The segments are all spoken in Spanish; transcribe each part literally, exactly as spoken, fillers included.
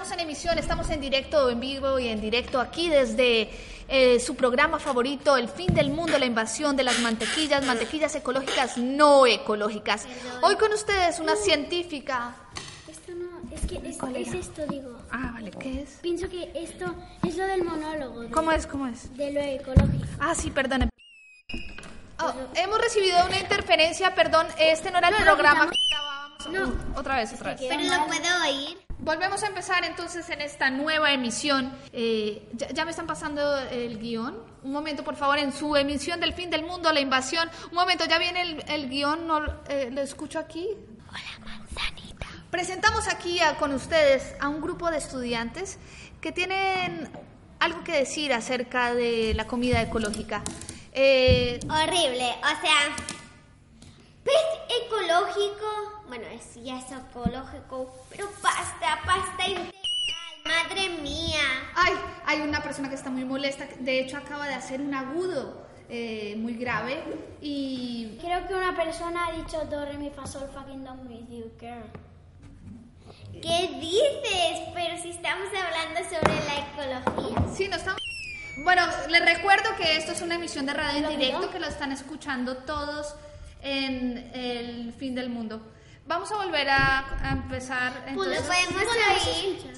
estamos en emisión, estamos en directo, en vivo y en directo aquí desde eh, su programa favorito, El Fin del Mundo, la invasión de las mantequillas, mantequillas ecológicas no ecológicas. Hoy con ustedes una científica. Esto no, es que es, es esto, digo. Ah, vale, ¿qué es? Pienso que esto es lo del monólogo. De, ¿Cómo es, cómo es? De lo ecológico. Ah, sí, perdón. Oh, hemos recibido una interferencia, perdón, este no era el no, programa no, que grabábamos. no. Uh, otra vez, otra vez. Pero lo puedo oír. Volvemos a empezar entonces en esta nueva emisión. Eh, ya, ya me están pasando el guión. Un momento, por favor, en su emisión del Fin del Mundo, la invasión. Un momento, ya viene el, el guión, no, eh, lo escucho aquí. Hola, manzanita. Presentamos aquí a, con ustedes a un grupo de estudiantes que tienen algo que decir acerca de la comida ecológica. Eh, Horrible, o sea, pues ecológico, bueno, es, ya es ecológico, pero pasta, pasta integral, madre mía. ay, hay una persona que está muy molesta, de hecho acaba de hacer un agudo eh, muy grave y... Creo que una persona ha dicho do, re, mi, fa, sol, fucking down with you, girl. ¿Qué dices? Pero si estamos hablando sobre la ecología. Sí, no estamos... Bueno, les recuerdo que esto es una emisión de radio en directo, que lo están escuchando todos en El Fin del Mundo. Vamos a volver a, a empezar. Entonces, ¿Lo podemos oír?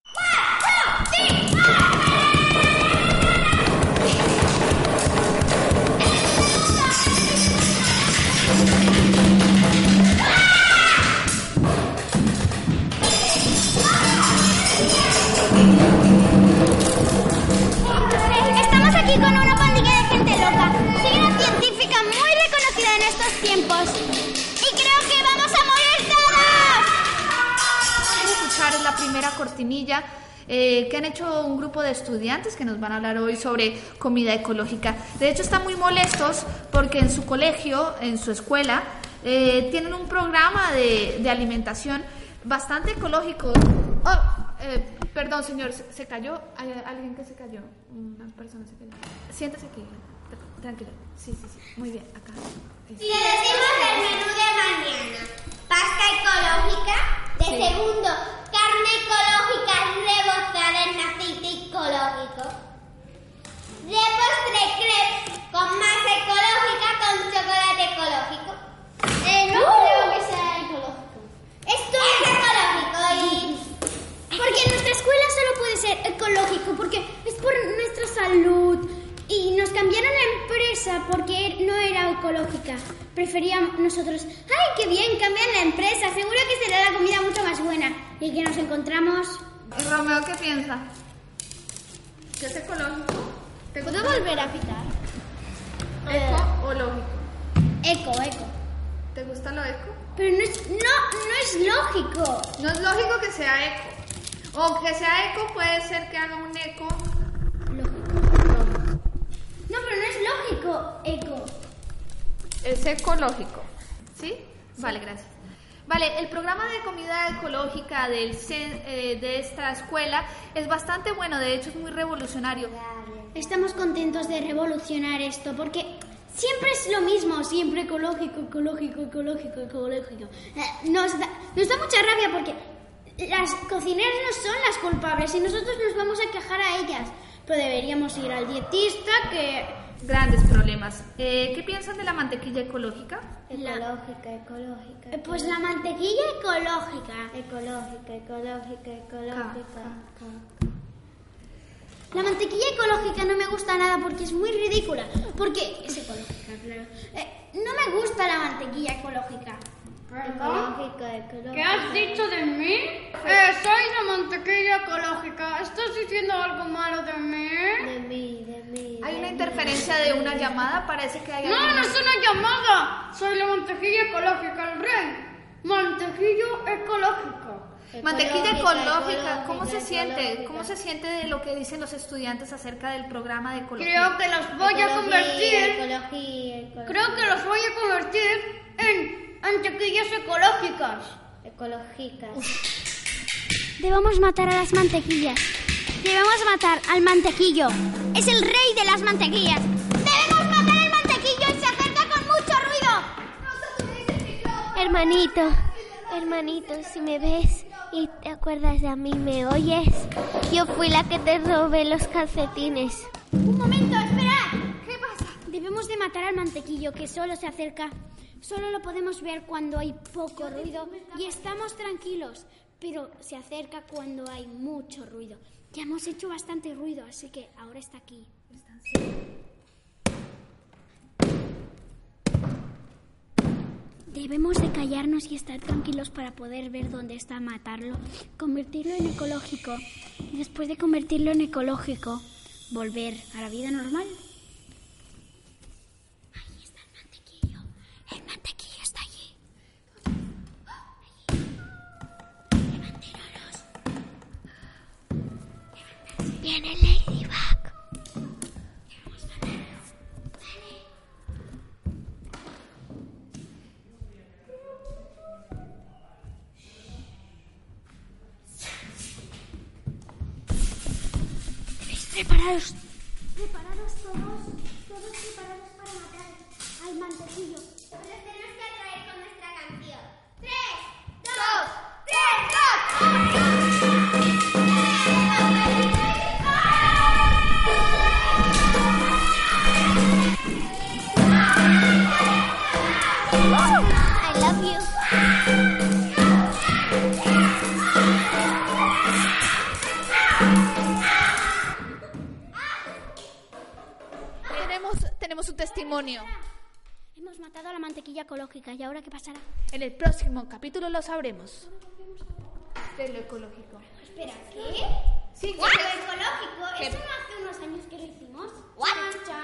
Estamos aquí con una pandilla de gente loca. Soy una científica muy reconocida en estos tiempos. Y creo que vamos a morir todos. vamos a escuchar la primera cortinilla eh, que han hecho un grupo de estudiantes que nos van a hablar hoy sobre comida ecológica. De hecho, están muy molestos porque en su colegio, en su escuela, eh, tienen un programa de, de alimentación bastante ecológico. Oh, eh, perdón, señor, ¿se, se cayó? ¿Hay alguien que se cayó? Una persona se cayó. Siéntese aquí, tranquilo. Sí, sí, sí. Muy bien, acá. Si le decimos el menú de mañana, pasta ecológica, de Sí. segundo, carne ecológica rebozada en aceite ecológico, de postre crepes con masa ecológica con chocolate ecológico. Eh, no creo que sea ecológico. Esto es ecológico y... Porque en nuestra escuela solo puede ser ecológico, porque es por nuestra salud. Y nos cambiaron la empresa porque no era ecológica. Preferíamos nosotros, ¡ay, qué bien! Cambian la empresa, seguro que será la comida mucho más buena. Y que nos encontramos... ¿Y Romeo qué piensa? ¿Que es ecológico? ¿Te gusta ¿Puedo volver a pitar? eco o lógico? Eco, eco. ¿Te gusta lo eco? Pero no es, no, no es lógico. No es lógico que sea eco. O que sea eco puede ser que haga un eco. Lógico. No, pero no es lógico, eco. Es ecológico. ¿Sí? Vale, gracias. Vale, el programa de comida ecológica del, cen- eh, de esta escuela es bastante bueno, de hecho es muy revolucionario. Estamos contentos de revolucionar esto porque siempre es lo mismo, siempre ecológico, ecológico, ecológico, ecológico. Eh, Nos da, nos da mucha rabia porque las cocineras no son las culpables y nosotros nos vamos a quejar a ellas. Pero deberíamos ir al dietista que... Grandes problemas. Eh, ¿Qué piensan de la mantequilla ecológica? Ecológica, ecológica. Eh, Pues la mantequilla ecológica. Ecológica, ecológica, ecológica. La mantequilla ecológica no me gusta nada porque es muy ridícula. Porque es ecológica, claro. Eh, no me gusta la mantequilla ecológica. Ecológica, ecológica. ¿Qué has dicho de mí? Eh, soy la mantequilla ecológica. ¿Estás diciendo algo malo de mí? De mí, de mí. Hay de una mí. interferencia de una llamada, parece que hay No, alguien- no es una llamada. Soy la mantequilla ecológica, el rey. Mantequillo ecológico. Mantequilla ecológica, ¿cómo se ecológica, siente? ecológica. ¿Cómo se siente de lo que dicen los estudiantes acerca del programa de ecología? Creo que los voy a Ecología, convertir. Ecología, ecología. Creo que los voy a convertir en mantequillas ecológicas. Ecológicas. Debemos matar a las mantequillas. Debemos matar al mantequillo. Es el rey de las mantequillas. Debemos matar al mantequillo y se acerca con mucho ruido. Hermanito, hermanito, si me ves, ¿Y te acuerdas de mí? ¿Me oyes? Yo fui la que te robé los calcetines. Un momento, esperad. ¿Qué pasa? Debemos de matar al mantequillo que solo se acerca. Solo lo podemos ver cuando hay poco ruido y estamos tranquilos, pero se acerca cuando hay mucho ruido. Ya hemos hecho bastante ruido, así que ahora está aquí. Debemos de callarnos y estar tranquilos para poder ver dónde está, matarlo, convertirlo en ecológico y después de convertirlo en ecológico, volver a la vida normal. Ahí está el mantequillo. El mantequillo está allí. allí. Levantémonos. Levantarse. Viene Ladybug. Debemos matarlo. Vale. Preparados. Preparados todos, todos preparados para matar al mantequillo. Los tenemos que atraer con nuestra canción. ¡Tres, dos, tres, dos! I love you. Tenemos un testimonio. Hemos matado a la mantequilla ecológica. ¿Y ahora qué pasará? En el próximo capítulo lo sabremos. De lo ecológico. Espera, ¿qué? Sí, ¿Lo ecológico? ¿Qué? ¿Eso no hace unos años que lo hicimos? What? Chan, chan.